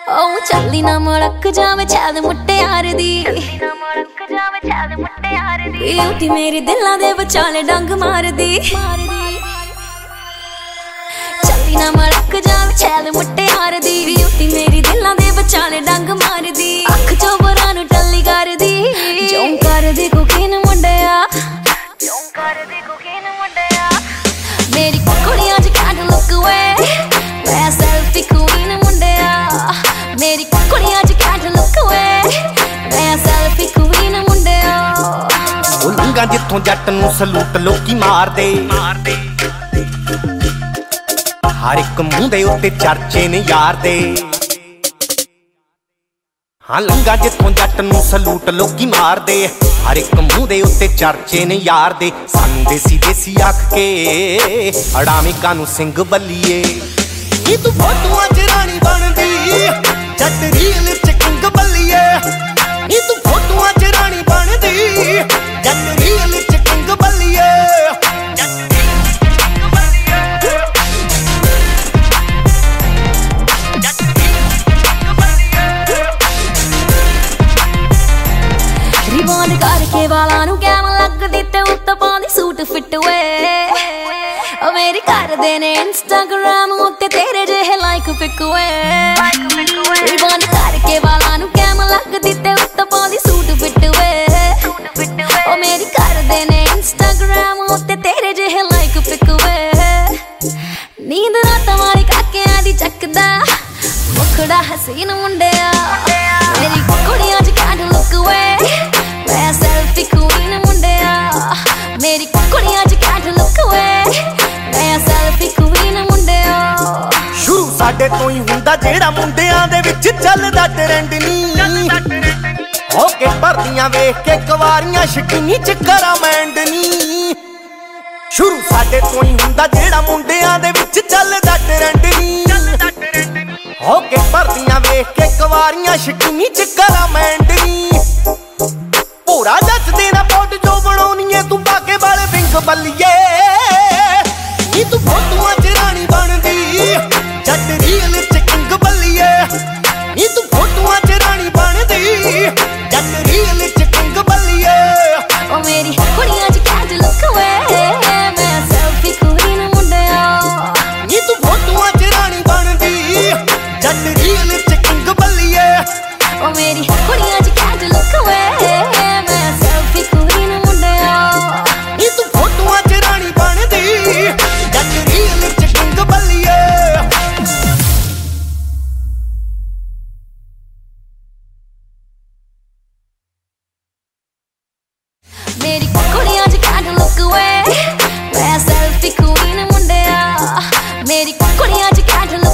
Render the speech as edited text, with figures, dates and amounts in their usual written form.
ਉਹ ਚੱਲੀ ਨਾ ਮੜਕ ਜਾਵੇ ਛਾਲ ਮੁਟਿਆਰ ਦੀ ਬਿਊਟੀ ਮੇਰੇ ਦਿਲਾਂ ਦੇ ਵਿਚਾਲੇ ਡੰਗ ਮਾਰਦੀ ਚੱਲੀ ਨਾ ਮੜਕ ਜਾਵੇ ਛਾਲ ਮੁਟਿਆਰ ਦੀ ਬਿਊਟੀ ਮੇਰੀ ਦਿਲਾਂ ਦੇ ਵਿਚਾਲੇ ਡੰਗ ਮਾਰਦੀ ਅੱਖ ਚੋਂ ਬਰਾਂ ਨੂੰ ਟੱਲੀ ਕਰਦੀ ਜੋਂ ਕਰਦੀ ਕੁਕੀਨ ਮੁੰਡਿਆ ਮੇਰੀ ਕੁੜੀਆਂ ਚ ਕੱਢ ਲੁੱਕ ਵੇ ਮੈਂ ਸੈਲਫੀ ਕੁਈਨ ਮੁੰਡਿਆ ਮੇਰੀ ਕੁੜੀਆਂ ਚ ਕੱਢ ਲੁੱਕ ਵੇ ਮੈਂ ਸੈਲਫੀ ਕੁਈਨ ਮੁੰਡਿਆ ਉਹ ਲੰਘਾਂ ਜਿੱਥੋਂ ਜੱਟ ਨੂੰ ਸਲੂਟ ਲੋਕੀ ਮਾਰਦੇ ਹਰ ਇੱਕ ਮੂੰਹ ਦੇ ਉੱਤੇ ਚਰਚੇ ਨੇ ਯਾਰ ਦੇ ਹਾਂ ਲੰਘਾਂ ਜਿੱਥੋਂ ਜੱਟ ਨੂੰ ਸਲੂਟ ਲੋਕੀ ਮਾਰਦੇ ਹਰ ਇੱਕ ਮੂੰਹ ਦੇ ਉੱਤੇ ਚਰਚੇ ਨੇ ਯਾਰ ਦੇ ਸਾਨੂੰ ਦੇਸੀ ਦੇਸੀ ਆਖ ਕੇ ਅੜਾਵੇਂ ਕਾਨੂੰ ਸਿੰਘ ਬੱਲੀਏ ਨੀ ਤੂੰ ਫੋਟੋਆਂ ਚ ਰਾਣੀ ਬਣਦੀ ਜੱਟ ਰੀਲ ਚ ਕਿੰਗ ਬੱਲੀਏ ਨੀ ਤੂੰ ਫੋਟੋਆਂ ਚ ਰਾਣੀ ਬਣਦੀ ਜੱਟ ਰੀਲ ਚ ਕਿੰਗ ਬੱਲੀਏ ਰਿਬੌਂਡ ਕਰਕੇ ਵਾਲਾਂ ਨੂੰ ਕੈਮ ਲੱਗਦੀ ਤੇ ਉੱਤੇ ਪਾਉਂਦੀ ਸੂਟ ਫਿੱਟ ਵੇ ਉਹ ਮੇਰੀ ਕਰਦੇ ਨੇ ਇੰਸਟਾਗ੍ਰਾਮ ਉੱਤੇ ਤੇਰੇ ਜਿਹੇ ਲਾਈਕ ਪਿਕ ਵੇ ਰਿਬੌਂਡ ਕਰਕੇ ਵਾਲਾਂ ਨੂੰ ਕੈਮ ਲੱਗਦੀ ਤੇ ਉੱਤੇ ਪਾਉਂਦੀ ਸੂਟ ਫਿੱਟ ਵੇ ਉਹ ਮੇਰੀ ਕਰਦੇ ਨੇ ਇੰਸਟਾਗ੍ਰਾਮ ਉੱਤੇ ਤੇਰੇ ਜਿਹੇ ਲਾਈਕ ਪਿਕ ਵੇ ਨੀਂਦ ਰਾਤਾਂ ਵਾਲੀ ਕਾਕਿਆਂ ਦੀ ਚੱਕਦਾ ਮੁਖੜਾ ਹਸੀਨ ਮੁੰਡਿਆ ਮੇਰੀ ਕੁੜੀਆਂ ਚ ਕੱਢ ਲੁੱਕ ਵੇ ਮੈਂ ਸੈਲਫੀ ਕੁਈਨ ਮੁੰਡਿਆ ਮੇਰੀ ਕੁੜੀਆਂ ਚ ਕੱਢ ਲੁੱਕ ਵੇ ਮੈਂ ਸੈਲਫੀ ਕੁਈਨ ਮੁੰਡਿਆ ਸ਼ੁਰੂ ਸਾਡੇ ਤੋਂ ਹੀ ਹੁੰਦਾ ਜਿਹੜਾ ਮੁੰਡਿਆਂ ਦੇ ਵਿੱਚ ਚੱਲਦਾ ਟ੍ਰੈਂਡ ਨੀ ਹੋ ਕੇ ਭਰਦੀਆਂ ਵੇਖ ਕੇ ਕੁਵਾਰੀਆਂ ਸ਼ਕੀਨੀ ਚ ਕਰਾਂ ਮੈਂਡ ਨੀ ਸ਼ੁਰੂ ਸਾਡੇ ਤੋਂ ਹੀ ਹੁੰਦਾ ਜਿਹੜਾ ਮੁੰਡਿਆਂ ਦੇ ਵਿੱਚ ਚੱਲਦਾ ਟ੍ਰੈਂਡ ਨੀ ਹੋ ਕੇ ਭਰਦੀਆਂ ਵੇਖ ਕੇ ਕੁਵਾਰੀਆਂ ਸ਼ਕੀਨੀ ਚ ਕਰਾਂ ਮੈਂਡ ਨੀ ਭੋਰਾ ਜੱਜਦੇ ਨਾ ਪੋਟ ਜੋ ਬਣਾਉਣੀ ਏ ਤੂੰ ਬਾਗੇ ਵਾਲੇ ਵਿੰਗ ਬੱਲੀਏ ਨੀ ਤੂੰ ਫੋਟੋਆਂ ਚ ਰਾਣੀ ਬਣਦੀ ਜੱਟ ਰੀਲ ਚ ਕਿੰਗ ਬੱਲੀਏ ਨੀ ਤੂੰ ਫੋਟੋਆਂ ਚ ਰਾਣੀ ਬਣਦੀ ਜੱਟ ਰੀਲ ਚ ਕਿੰਗ ਬੱਲੀਏ ਉਹ ਮੇਰੀ ਕੁੜੀਆਂ ਚ ਕੱਢ ਲੁੱਕ ਵੇ ਮੈਂ ਸੈਲਫੀ ਕੁਈਨ ਮੁੰਡਿਆ ਨੀ ਤੂੰ ਫੋਟੋਆਂ ਚ ਰਾਣੀ ਬਣਦੀ ਜੱਟ ਰੀਲ ਚ ਕਿੰਗ ਬੱਲੀਏ ਉਹ ਮੇਰੀ ਕੁੜੀਆਂ ਚ ਕੱਢ ਲੁੱਕ ਵੇ ਮੈਂ ਸੈਲਫੀ ਕੁਈਨ ਮੁੰਡਿਆ ਨੀ ਤੂੰ ਫੋਟੋਆਂ ਚ ਰਾਣੀ ਬਣਦੀ ਜੱਟ ਰੀਲ ਚ ਕਿੰਗ ਬੱਲੀਏ ਮੇਰੀ ਕੁੜੀਆਂ ਚ ਕੱਢ ਲੁੱਕ ਵੇ ਮੈਂ ਸੈਲਫੀ ਕੁਈਨ ਮੁੰਡਿਆ ਮੇਰੀ ਕੁੜੀਆਂ ਚ ਕੱਢ